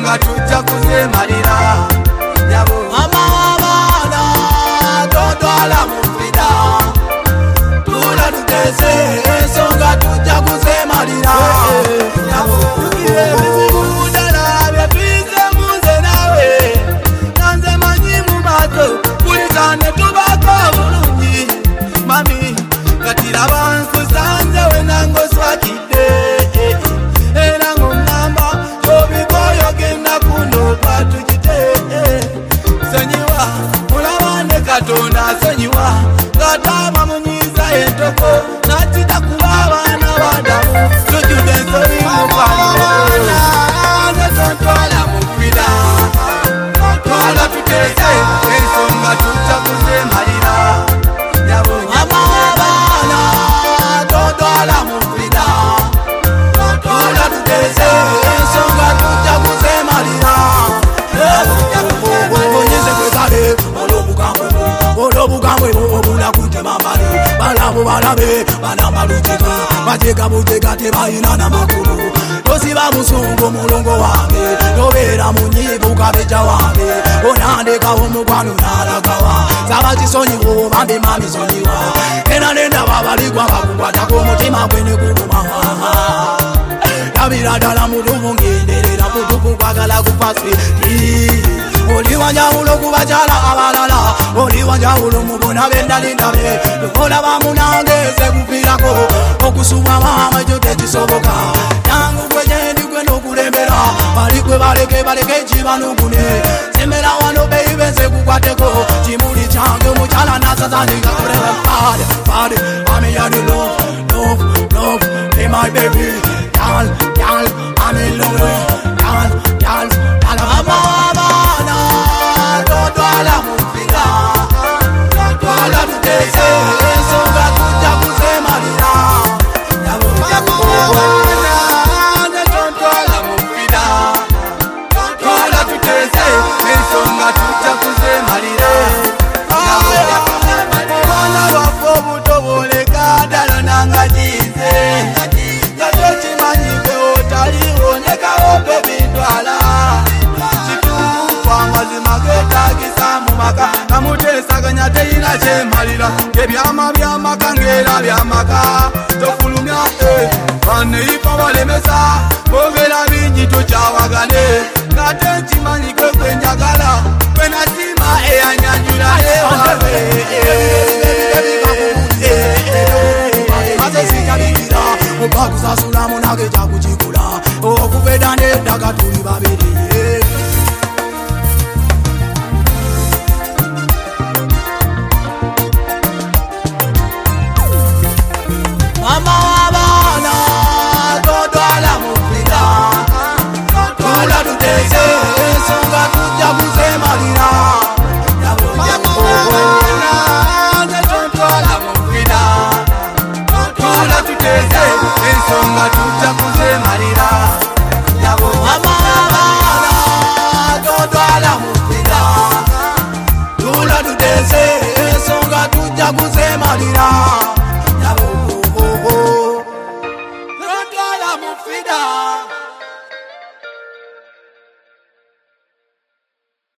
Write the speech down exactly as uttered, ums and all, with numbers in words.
ensonga tujja kuzemalira. Mama w'abaana totwala mu ffida, tula tuteze ensonga tujja kuzemalira. Ddala byetuyise munze naawe, nanze manyi mu maaso kulika ne tubaako bulungi. Mami kati laba nkusanze we nange oswakidde, era ng'oŋŋamba obikoyo genda kunoopa tugite. Sonyiwa mulaba ne Katonda asonyiwa, ng'ataama munyiiza entoko n'akita kuba abaana b'Adamu tujjudde ensonyi mukwano. Nze tontwala mu ffida, twala tuteese ensonga tujja kuzemalira. Mama w'abaana tontwala mu ffida, twala tuteese ensonga tujja kuzemalira. Onyize kwekale olw'obugambwe olw'obugambwe obula kutema mbali, balabo balabe banambaluteka bajega bujega tebalina n'amakulu. Tosiba musungu mulongo wange, tobeera munyiivu kabeja wange, onandekawo mukwano n'alagawa. Saba kisonyiwo bambi mami sonyiwa, era nendaba baligwa bakukwatako omutima gwe ne guguma. Labira ddala mutubu ngenderera mutubu kwagala kufa switi. Oli wanjawulo ku bakyala abalala, oli wanjawulo mu bona b'endalindabe. Olaba munange sekuviirako okusubwa maama ekyo tekisoboka. Nangu gwe gyendi gwe n'okulembera, bali gwe baleke baleke ekibanugune. Sembera wano beibe nsekukwateko, kimuli kyange omukyala n'asazaanika kureba. Bad, bad, I'm in your love, love, love, be my baby. Y'all, y'all, I'm in love, y'all, y'all, y'all. Mama w'abaana totwala mu ffida, twala tuteese ensonga tujja kuzemalira. Mama w'abaana nze tontwala mu ffida, twala tuteese ensonga tujja kuzemalira. Obwana bwaffe obuto bwoleka ddala nangagiize, nga tokimanyi gwe otaliwo ndekawo tobintwala. Kituufu amazima geetaagisa mu maka, namuteesaganya teyina kyemalira. Ebyama by'amaka ng'era by'amaka tofulumya baneyifa balemesa, boogera bingi tokyawagane. Ng'ate nkimanyi gwe gwe njagala, gwe nasima eyanyanjula ewawe. Maze sikyabikira obakusasula munage kyakukikula, okuva edda n'eddaga tuli babiri. Mama w'abaana totwala mu ffida, twala tuteese ensonga tujja kuzemalira. Mama w'abaana nze tontwala mu ffida, twala tuteese ensonga tujja kuzemalira. Mama w'abaana totwala mu ffida, twala tuteese ensonga tujja kuzemalira.